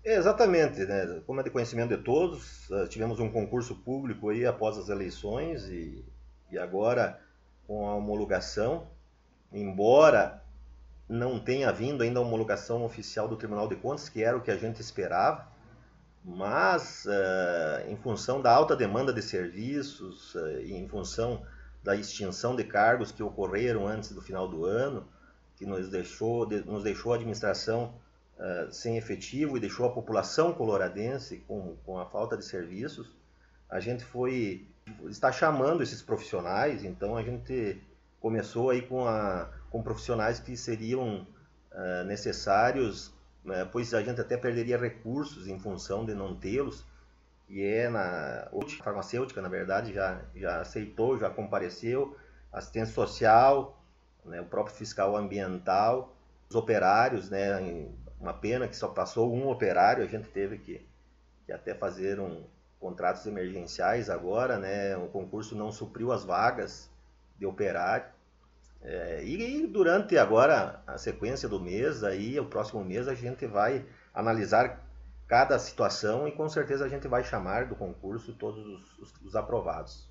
Exatamente, né? Como é de conhecimento de todos, tivemos um concurso público aí após as eleições e agora com a homologação, embora não tenha vindo ainda a homologação oficial do Tribunal de Contas, que era o que a gente esperava, mas em função da alta demanda de serviços e em função da extinção de cargos que ocorreram antes do final do ano, que nos deixou a administração sem efetivo e deixou a população coloradense com a falta de serviços, a gente está chamando esses profissionais, então a gente começou aí com profissionais que seriam necessários, pois a gente até perderia recursos em função de não tê-los, e na farmacêutica, na verdade, já aceitou, já compareceu, assistência social, né, o próprio fiscal ambiental, os operários, né, uma pena que só passou um operário, a gente teve que até fazer contratos emergenciais agora, né, o concurso não supriu as vagas de operário. E durante agora a sequência do mês, aí o próximo mês a gente vai analisar cada situação e com certeza a gente vai chamar do concurso todos os aprovados.